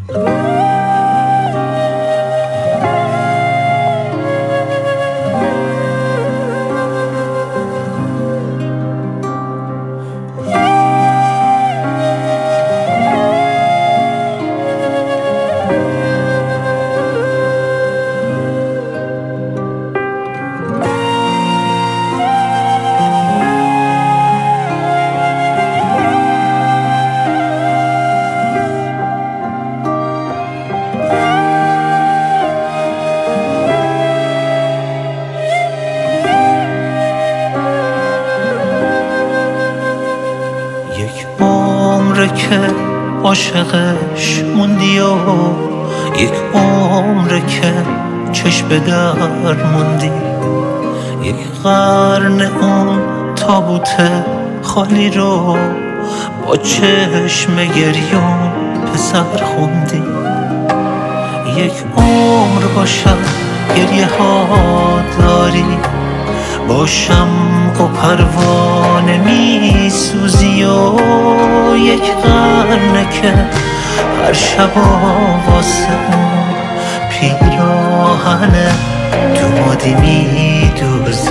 که عاشقش موندی و یک عمره که چشم به در موندی، یک قرن اون تابوت خالی رو با چشم گریون پسر خوندی. یک عمر باشد گریه ها داری، باشم و پروانه می سوزی و یک قرنه که هر شب واسه اون پیراهنه دودی می دوزی،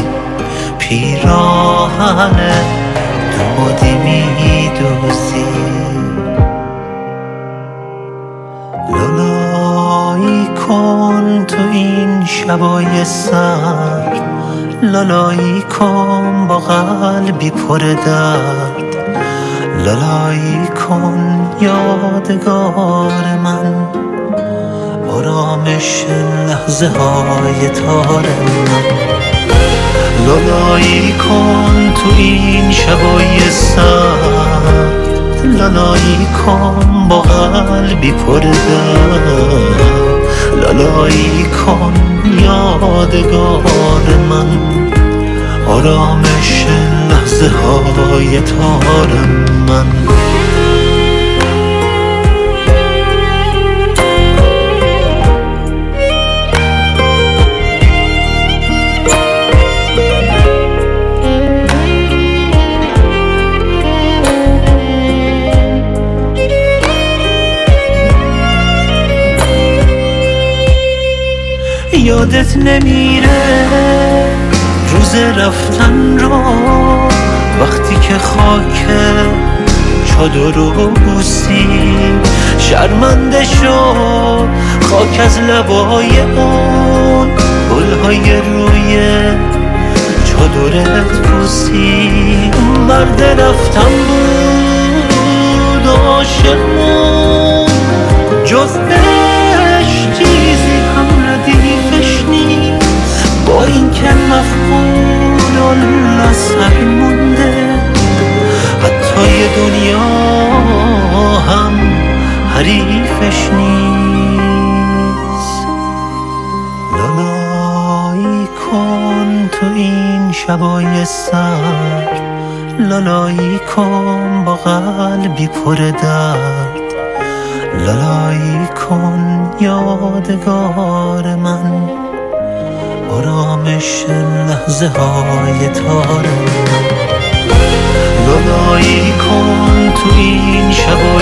پیراهنه دودی می دوزی. لالایی کن تو این شبای سرد، لالایی کن با قلبی پر درد، لالایی کن یادگار من، آرامش لحظه های تار من. لالایی کن تو این شبای سرد، لالایی کن با قلبی پر درد، لالایی کن یادگار من، آرامش لحظه های تار من. یادت نمیره روز رفتن رو، وقتی که خاک چادر رو بوسی شرمنده شو، خاک از لبای اون گلهای روی چادرت بوسی. مرد رفتن بود عاشقمون، جز عشق چیزی هم ردیفش نیست، با این که مفقود النظر مونده، حتی یه دنیا هم حریفش نیست. لالایی کن تو این شبای سرد، لالایی کن با قلبی پر درد، لالایی کن یادگار من، آرامش لحظه های تار من. لالایی کن تو این شبای